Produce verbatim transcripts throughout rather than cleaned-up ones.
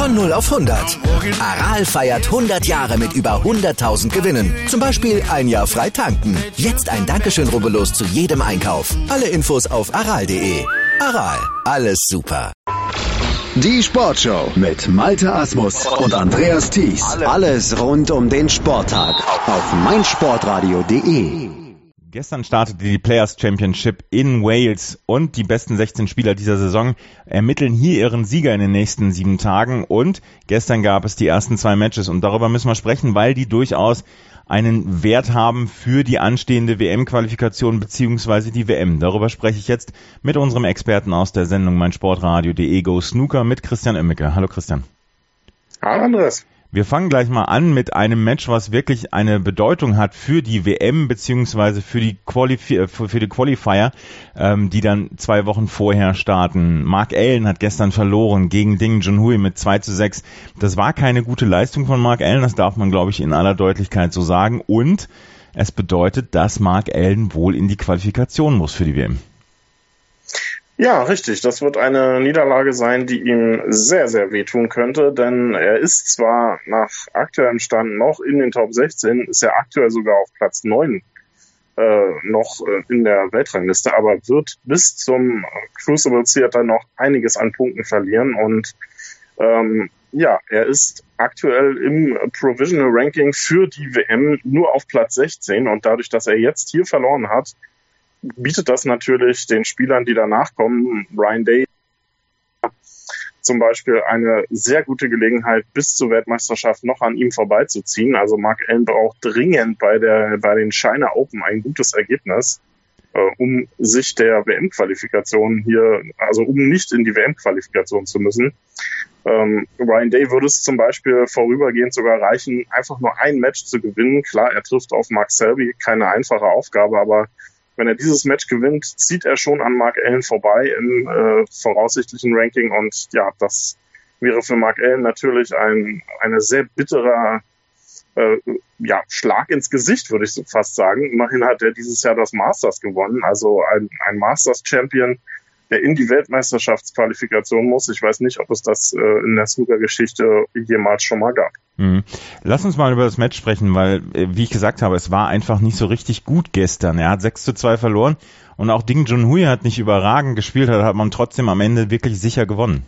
Von null auf hundert. Aral feiert hundert Jahre mit über hunderttausend Gewinnen. Zum Beispiel ein Jahr frei tanken. Jetzt ein Dankeschön, rubbellos zu jedem Einkauf. Alle Infos auf aral punkt de. Aral, alles super. Die Sportshow mit Malte Asmus und Andreas Thies. Alles rund um den Sporttag auf meinsportradio punkt de. Gestern startete die Players Championship in Wales und die besten sechzehn Spieler dieser Saison ermitteln hier ihren Sieger in den nächsten sieben Tagen. Und gestern gab es die ersten zwei Matches und darüber müssen wir sprechen, weil die durchaus einen Wert haben für die anstehende W M-Qualifikation beziehungsweise die W M. Darüber spreche ich jetzt mit unserem Experten aus der Sendung meinsportradio punkt de Go Snooker mit Christian Oemmeke. Hallo Christian. Hallo Andreas. Wir fangen gleich mal an mit einem Match, was wirklich eine Bedeutung hat für die W M beziehungsweise für die Qualifi- für die Qualifier, ähm, die dann zwei Wochen vorher starten. Mark Allen hat gestern verloren gegen Ding Junhui mit zwei zu sechs. Das war keine gute Leistung von Mark Allen, das darf man, glaube ich, in aller Deutlichkeit so sagen. Und es bedeutet, dass Mark Allen wohl in die Qualifikation muss für die W M. Ja, richtig. Das wird eine Niederlage sein, die ihm sehr, sehr wehtun könnte, denn er ist zwar nach aktuellem Stand noch in den Top sechzehn, ist er aktuell sogar auf Platz neun äh, noch äh, in der Weltrangliste, aber wird bis zum Crucible Theater noch einiges an Punkten verlieren und ähm, ja, er ist aktuell im Provisional Ranking für die W M nur auf Platz sechzehn und dadurch, dass er jetzt hier verloren hat, bietet das natürlich den Spielern, die danach kommen, Ryan Day zum Beispiel, eine sehr gute Gelegenheit, bis zur Weltmeisterschaft noch an ihm vorbeizuziehen. Also Mark Allen braucht dringend bei der bei den China Open ein gutes Ergebnis, äh, um sich der W M-Qualifikation hier, also um nicht in die W M-Qualifikation zu müssen. Ähm, Ryan Day würde es zum Beispiel vorübergehend sogar reichen, einfach nur ein Match zu gewinnen. Klar, er trifft auf Mark Selby, keine einfache Aufgabe, aber wenn er dieses Match gewinnt, zieht er schon an Mark Allen vorbei im äh, voraussichtlichen Ranking. Und ja, das wäre für Mark Allen natürlich ein eine sehr bitterer äh, ja, Schlag ins Gesicht, würde ich fast sagen. Immerhin hat er dieses Jahr das Masters gewonnen, also ein, ein Masters-Champion, der in die Weltmeisterschaftsqualifikation muss. Ich weiß nicht, ob es das äh, in der Snooker-Geschichte jemals schon mal gab. Mhm. Lass uns mal über das Match sprechen, weil, wie ich gesagt habe, es war einfach nicht so richtig gut gestern. Er hat sechs zu zwei verloren und auch Ding Junhui hat nicht überragend gespielt, hat man trotzdem am Ende wirklich sicher gewonnen.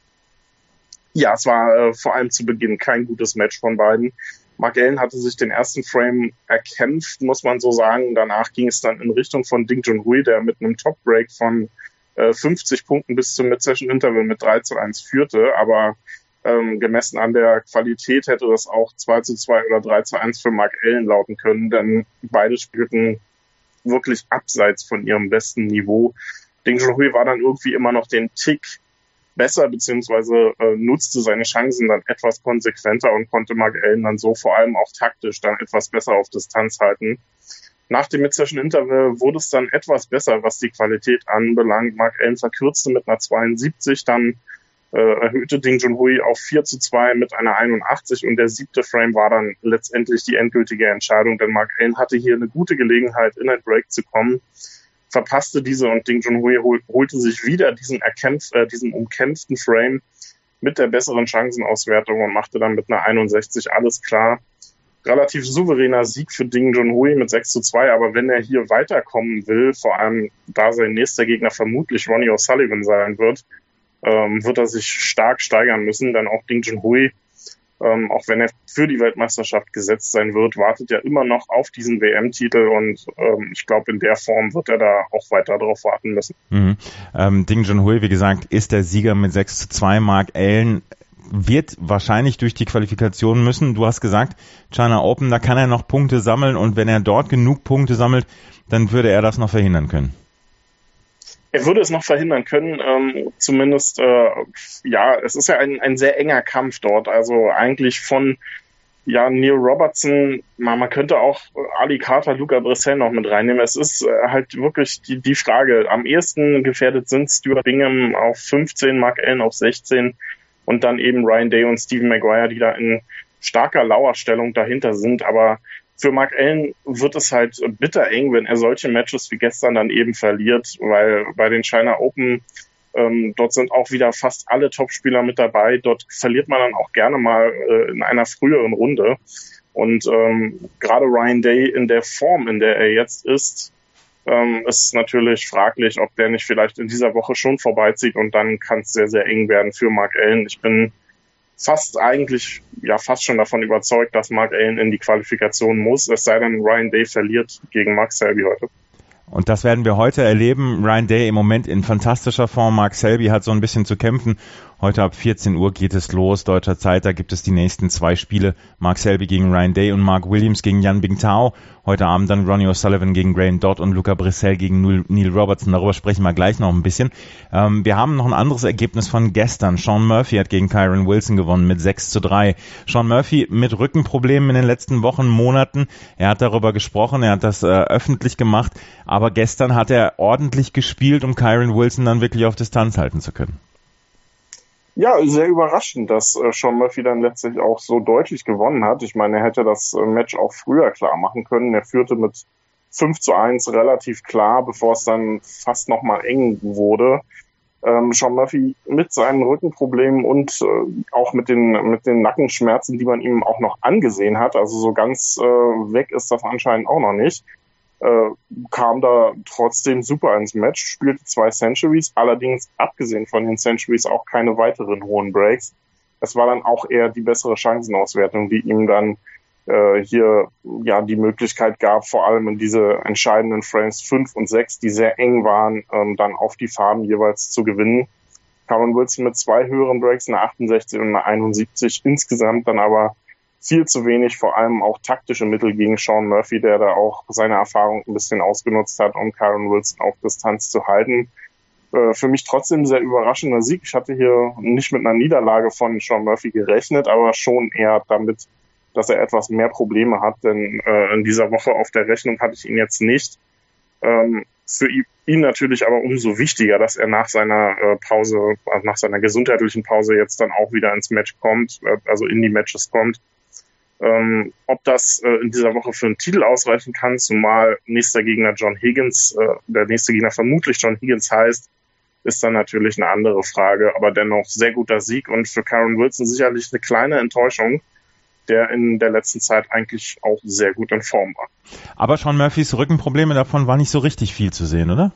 Ja, es war äh, vor allem zu Beginn kein gutes Match von beiden. Mark Allen hatte sich den ersten Frame erkämpft, muss man so sagen. Danach ging es dann in Richtung von Ding Junhui, der mit einem Top-Break von fünfzig Punkten bis zum Mid-Session-Interval mit drei zu eins führte, aber ähm, gemessen an der Qualität hätte das auch zwei zu zwei oder drei zu eins für Mark Allen lauten können, denn beide spielten wirklich abseits von ihrem besten Niveau. Ding Junhui war dann irgendwie immer noch den Tick besser, beziehungsweise äh, nutzte seine Chancen dann etwas konsequenter und konnte Mark Allen dann so vor allem auch taktisch dann etwas besser auf Distanz halten. Nach dem Mid-Session-Interval wurde es dann etwas besser, was die Qualität anbelangt. Mark Allen verkürzte mit einer zweiundsiebzig, dann äh, erhöhte Ding Junhui auf vier zu zwei mit einer einundachtzig und der siebte Frame war dann letztendlich die endgültige Entscheidung, denn Mark Allen hatte hier eine gute Gelegenheit, in ein Break zu kommen, verpasste diese und Ding Junhui hol, holte sich wieder diesen, erkämpf, äh, diesen umkämpften Frame mit der besseren Chancenauswertung und machte dann mit einer einundsechzig alles klar. Relativ souveräner Sieg für Ding Junhui mit sechs zu zwei, aber wenn er hier weiterkommen will, vor allem da sein nächster Gegner vermutlich Ronnie O'Sullivan sein wird, ähm, wird er sich stark steigern müssen, denn auch Ding Junhui, ähm, auch wenn er für die Weltmeisterschaft gesetzt sein wird, wartet ja immer noch auf diesen W M-Titel und ähm, ich glaube, in der Form wird er da auch weiter darauf warten müssen. Mhm. Ähm, Ding Junhui, wie gesagt, ist der Sieger mit sechs zu zwei. Mark Allen wird wahrscheinlich durch die Qualifikation müssen. Du hast gesagt, China Open, da kann er noch Punkte sammeln und wenn er dort genug Punkte sammelt, dann würde er das noch verhindern können. Er würde es noch verhindern können, ähm, zumindest, äh, ja, es ist ja ein, ein sehr enger Kampf dort, also eigentlich von ja, Neil Robertson, man, man könnte auch Ali Carter, Luca Bressel noch mit reinnehmen. Es ist äh, halt wirklich die, die Frage, am ehesten gefährdet sind Stuart Bingham auf fünfzehn, Mark Allen auf sechzehn, und dann eben Ryan Day und Stephen Maguire, die da in starker Lauerstellung dahinter sind. Aber für Mark Allen wird es halt bitter eng, wenn er solche Matches wie gestern dann eben verliert, weil bei den China Open Ähm, dort sind auch wieder fast alle Topspieler mit dabei. Dort verliert man dann auch gerne mal äh, in einer früheren Runde. Und ähm, gerade Ryan Day in der Form, in der er jetzt ist, ähm, ist natürlich fraglich, ob der nicht vielleicht in dieser Woche schon vorbeizieht und dann kann es sehr, sehr eng werden für Mark Allen. Ich bin fast eigentlich, ja fast schon davon überzeugt, dass Mark Allen in die Qualifikation muss, es sei denn, Ryan Day verliert gegen Mark Selby heute. Und das werden wir heute erleben. Ryan Day im Moment in fantastischer Form. Mark Selby hat so ein bisschen zu kämpfen. Heute ab vierzehn Uhr geht es los, deutscher Zeit. Da gibt es die nächsten zwei Spiele. Mark Selby gegen Ryan Day und Mark Williams gegen Yan Bingtao. Heute Abend dann Ronnie O'Sullivan gegen Graham Dodd und Luca Brissell gegen Neil Robertson. Darüber sprechen wir gleich noch ein bisschen. Ähm, wir haben noch ein anderes Ergebnis von gestern. Sean Murphy hat gegen Kyron Wilson gewonnen mit sechs zu drei. Sean Murphy mit Rückenproblemen in den letzten Wochen, Monaten. Er hat darüber gesprochen, er hat das äh, öffentlich gemacht. Aber gestern hat er ordentlich gespielt, um Kyron Wilson dann wirklich auf Distanz halten zu können. Ja, sehr überraschend, dass äh, Sean Murphy dann letztlich auch so deutlich gewonnen hat. Ich meine, er hätte das äh, Match auch früher klar machen können. Er führte mit fünf zu eins relativ klar, bevor es dann fast nochmal eng wurde. Ähm, Sean Murphy mit seinen Rückenproblemen und äh, auch mit den mit den Nackenschmerzen, die man ihm auch noch angesehen hat, also so ganz äh, weg ist das anscheinend auch noch nicht, äh, kam da trotzdem super ins Match, spielte zwei Centuries, allerdings abgesehen von den Centuries auch keine weiteren hohen Breaks. Es war dann auch eher die bessere Chancenauswertung, die ihm dann äh, hier ja die Möglichkeit gab, vor allem in diese entscheidenden Frames fünf und sechs, die sehr eng waren, ähm, dann auf die Farben jeweils zu gewinnen. Kyron Wilson mit zwei höheren Breaks, eine achtundsechzig und eine einundsiebzig, insgesamt dann aber viel zu wenig, vor allem auch taktische Mittel gegen Sean Murphy, der da auch seine Erfahrung ein bisschen ausgenutzt hat, um Kyron Wilson auf Distanz zu halten. Äh, für mich trotzdem ein sehr überraschender Sieg. Ich hatte hier nicht mit einer Niederlage von Sean Murphy gerechnet, aber schon eher damit, dass er etwas mehr Probleme hat, denn äh, in dieser Woche auf der Rechnung hatte ich ihn jetzt nicht. Ähm, für ihn natürlich aber umso wichtiger, dass er nach seiner äh, Pause, also nach seiner gesundheitlichen Pause jetzt dann auch wieder ins Match kommt, äh, also in die Matches kommt. Ähm, ob das äh, in dieser Woche für einen Titel ausreichen kann, zumal nächster Gegner John Higgins, äh, der nächste Gegner vermutlich John Higgins heißt, ist dann natürlich eine andere Frage, aber dennoch sehr guter Sieg und für Kyron Wilson sicherlich eine kleine Enttäuschung, der in der letzten Zeit eigentlich auch sehr gut in Form war. Aber Sean Murphys Rückenprobleme, davon war nicht so richtig viel zu sehen, oder?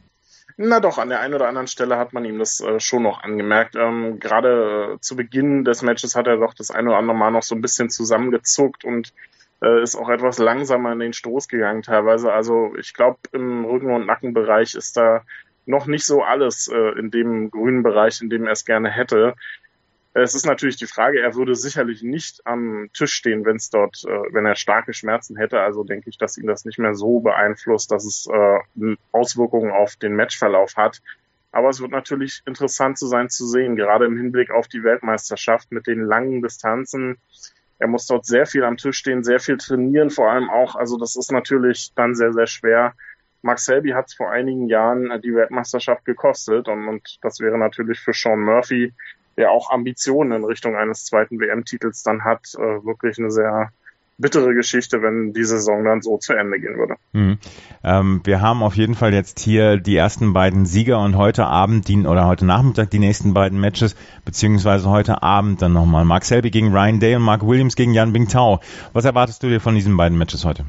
Na doch, an der einen oder anderen Stelle hat man ihm das äh, schon noch angemerkt. Ähm, gerade äh, zu Beginn des Matches hat er doch das eine oder andere Mal noch so ein bisschen zusammengezuckt und äh, ist auch etwas langsamer in den Stoß gegangen teilweise. Also ich glaube, im Rücken- und Nackenbereich ist da noch nicht so alles äh, in dem grünen Bereich, in dem er es gerne hätte. Es ist natürlich die Frage, er würde sicherlich nicht am Tisch stehen, wenn es dort, äh, wenn er starke Schmerzen hätte. Also denke ich, dass ihn das nicht mehr so beeinflusst, dass es äh, Auswirkungen auf den Matchverlauf hat. Aber es wird natürlich interessant zu sein zu sehen, gerade im Hinblick auf die Weltmeisterschaft mit den langen Distanzen. Er muss dort sehr viel am Tisch stehen, sehr viel trainieren, vor allem auch. Also das ist natürlich dann sehr, sehr schwer. Mark Selby hat es vor einigen Jahren die Weltmeisterschaft gekostet und, und das wäre natürlich für Sean Murphy, der auch Ambitionen in Richtung eines zweiten W M-Titels dann hat, äh, wirklich eine sehr bittere Geschichte, wenn die Saison dann so zu Ende gehen würde. Mhm. Ähm, wir haben auf jeden Fall jetzt hier die ersten beiden Sieger und heute Abend die, oder heute Nachmittag die nächsten beiden Matches, beziehungsweise heute Abend dann nochmal. Mark Selby gegen Ryan Day und Mark Williams gegen Yan Bingtao. Was erwartest du dir von diesen beiden Matches heute?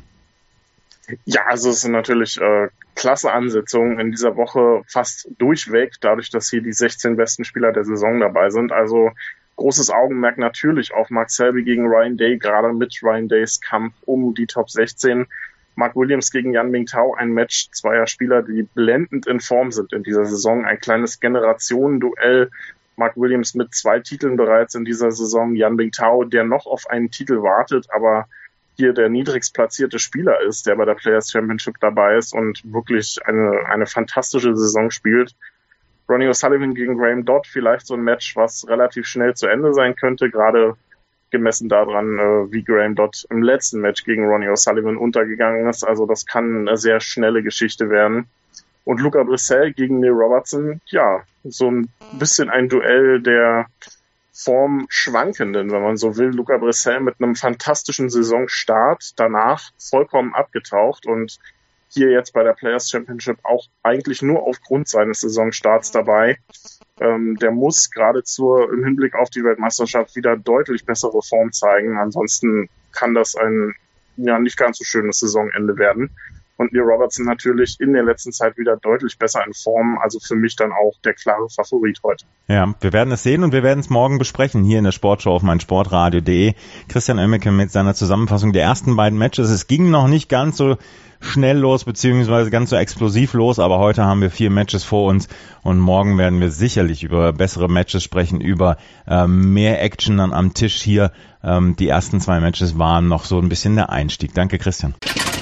Ja, also es sind natürlich äh, klasse Ansetzungen in dieser Woche fast durchweg, dadurch, dass hier die sechzehn besten Spieler der Saison dabei sind. Also großes Augenmerk natürlich auf Mark Selby gegen Ryan Day, gerade mit Ryan Days Kampf um die Top sechzehn. Mark Williams gegen Yan Bingtao, ein Match zweier Spieler, die blendend in Form sind in dieser Saison. Ein kleines Generationenduell. Mark Williams mit zwei Titeln bereits in dieser Saison. Yan Bingtao, der noch auf einen Titel wartet, aber hier der niedrigst platzierte Spieler ist, der bei der Players Championship dabei ist und wirklich eine, eine fantastische Saison spielt. Ronnie O'Sullivan gegen Graham Dodd, vielleicht so ein Match, was relativ schnell zu Ende sein könnte, gerade gemessen daran, wie Graham Dodd im letzten Match gegen Ronnie O'Sullivan untergegangen ist. Also das kann eine sehr schnelle Geschichte werden. Und Luca Brissell gegen Neil Robertson, ja, so ein bisschen ein Duell der Form schwankenden, wenn man so will. Luca Brissell mit einem fantastischen Saisonstart, danach vollkommen abgetaucht und hier jetzt bei der Players Championship auch eigentlich nur aufgrund seines Saisonstarts dabei. Ähm, der muss geradezu im Hinblick auf die Weltmeisterschaft wieder deutlich bessere Form zeigen. Ansonsten kann das ein ja nicht ganz so schönes Saisonende werden. Und Neil Robertson natürlich in der letzten Zeit wieder deutlich besser in Form. Also für mich dann auch der klare Favorit heute. Ja, wir werden es sehen und wir werden es morgen besprechen hier in der Sportshow auf meinsportradio punkt de. Christian Oemmeke mit seiner Zusammenfassung der ersten beiden Matches. Es ging noch nicht ganz so schnell los, beziehungsweise ganz so explosiv los, aber heute haben wir vier Matches vor uns und morgen werden wir sicherlich über bessere Matches sprechen, über äh, mehr Action dann am Tisch hier. Ähm, die ersten zwei Matches waren noch so ein bisschen der Einstieg. Danke, Christian.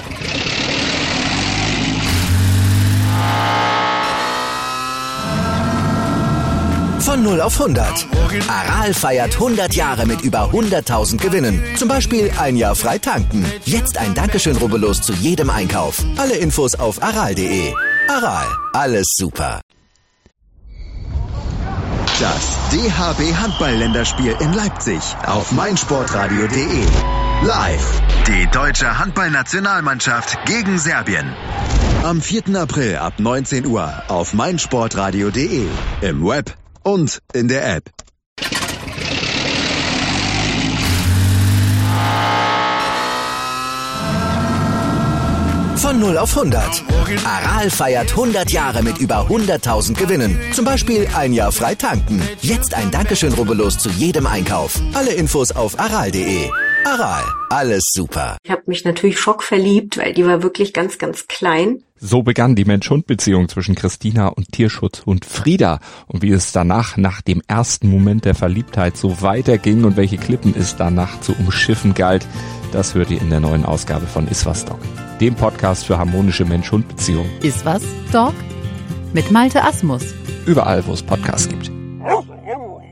Von null auf hundert. Aral feiert hundert Jahre mit über hunderttausend Gewinnen. Zum Beispiel ein Jahr frei tanken. Jetzt ein Dankeschön, rubbellos zu jedem Einkauf. Alle Infos auf aral punkt de. Aral, alles super. Das D H B Handball-Länderspiel in Leipzig auf meinsportradio punkt de. Live. Die deutsche Handballnationalmannschaft gegen Serbien. Am vierten April ab neunzehn Uhr auf meinsportradio punkt de. Im Web und in der App. Von null auf hundert. Aral feiert hundert Jahre mit über hunderttausend Gewinnen. Zum Beispiel ein Jahr frei tanken. Jetzt ein Dankeschön, rubbellos zu jedem Einkauf. Alle Infos auf aral punkt de. Aral, alles super. Ich habe mich natürlich schockverliebt, weil die war wirklich ganz, ganz klein. So begann die Mensch-Hund-Beziehung zwischen Christina und Tierschutzhund Frieda. Und wie es danach, nach dem ersten Moment der Verliebtheit, so weiterging und welche Klippen es danach zu umschiffen galt, das hört ihr in der neuen Ausgabe von Iswas Dog, dem Podcast für harmonische Mensch-Hund-Beziehungen. Iswas Dog? Mit Malte Asmus. Überall, wo es Podcasts gibt.